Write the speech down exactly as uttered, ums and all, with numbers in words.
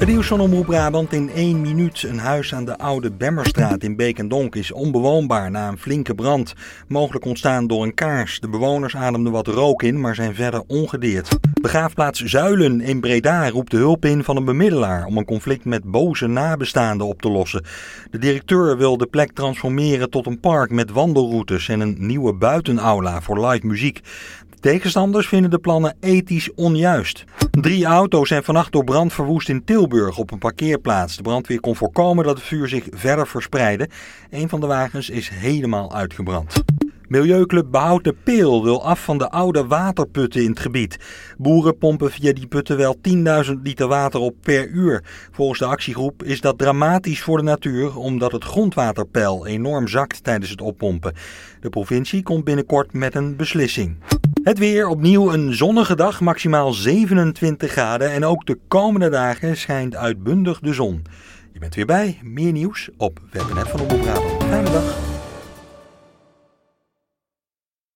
Het nieuws van Omroep Brabant in één minuut. Een huis aan de Oude Bemmerstraat in Beek en Donk is onbewoonbaar na een flinke brand. Mogelijk ontstaan door een kaars. De bewoners ademden wat rook in, maar zijn verder ongedeerd. Begraafplaats Zuilen in Breda roept de hulp in van een bemiddelaar om een conflict met boze nabestaanden op te lossen. De directeur wil de plek transformeren tot een park met wandelroutes en een nieuwe buitenaula voor live muziek. Tegenstanders vinden de plannen ethisch onjuist. Drie auto's zijn vannacht door brand verwoest in Tilburg op een parkeerplaats. De brandweer kon voorkomen dat het vuur zich verder verspreidde. Een van de wagens is helemaal uitgebrand. Milieuclub Behoud de Peel wil af van de oude waterputten in het gebied. Boeren pompen via die putten wel tienduizend liter water op per uur. Volgens de actiegroep is dat dramatisch voor de natuur omdat het grondwaterpeil enorm zakt tijdens het oppompen. De provincie komt binnenkort met een beslissing. Het weer, opnieuw een zonnige dag, maximaal zevenentwintig graden en ook de komende dagen schijnt uitbundig de zon. Je bent weer bij, meer nieuws op Web en App van Omroep Brabant. Fijne dag.